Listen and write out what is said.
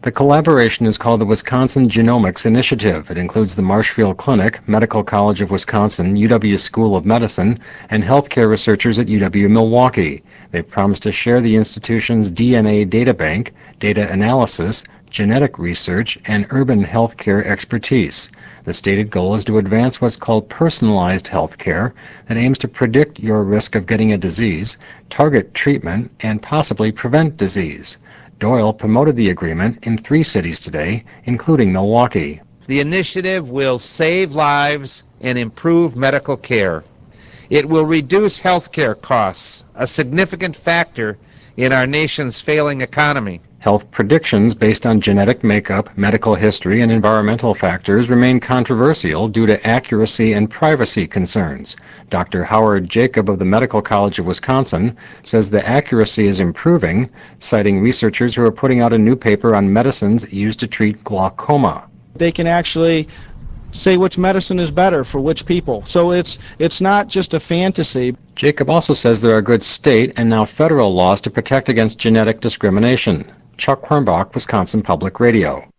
The collaboration is called the Wisconsin Genomics Initiative. It includes the Marshfield Clinic, Medical College of Wisconsin, UW School of Medicine, and healthcare researchers at UW-Milwaukee. They promise to share the institution's DNA data bank, data analysis, genetic research, and urban healthcare expertise. The stated goal is to advance what's called personalized healthcare that aims to predict your risk of getting a disease, target treatment, and possibly prevent disease. Doyle promoted the agreement in 3 cities today, including Milwaukee. The initiative will save lives and improve medical care. It will reduce health care costs, a significant factor in our nation's failing economy. Health predictions based on genetic makeup, medical history, and environmental factors remain controversial due to accuracy and privacy concerns. Dr. Howard Jacob of the Medical College of Wisconsin says the accuracy is improving, citing researchers who are putting out a new paper on medicines used to treat glaucoma. They can actually say which medicine is better for which people. So it's not just a fantasy. Jacob also says there are good state and now federal laws to protect against genetic discrimination. Chuck Hornbach, Wisconsin Public Radio.